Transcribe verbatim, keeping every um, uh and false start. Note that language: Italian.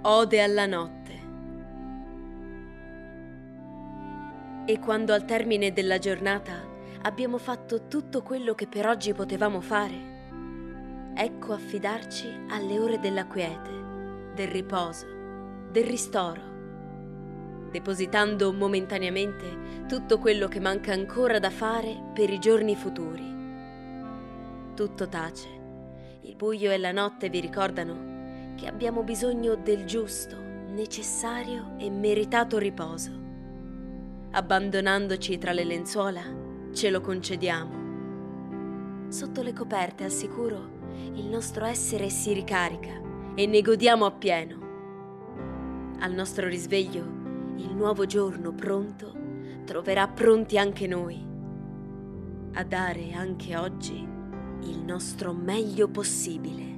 Ode alla notte. E quando al termine della giornata abbiamo fatto tutto quello che per oggi potevamo fare, ecco affidarci alle ore della quiete, del riposo, del ristoro, depositando momentaneamente tutto quello che manca ancora da fare per i giorni futuri. Tutto tace, il buio e la notte vi ricordano che abbiamo bisogno del giusto, necessario e meritato riposo. Abbandonandoci tra le lenzuola, ce lo concediamo. Sotto le coperte, al sicuro, il nostro essere si ricarica e ne godiamo appieno. Al nostro risveglio, il nuovo giorno pronto troverà pronti anche noi a dare anche oggi il nostro meglio possibile.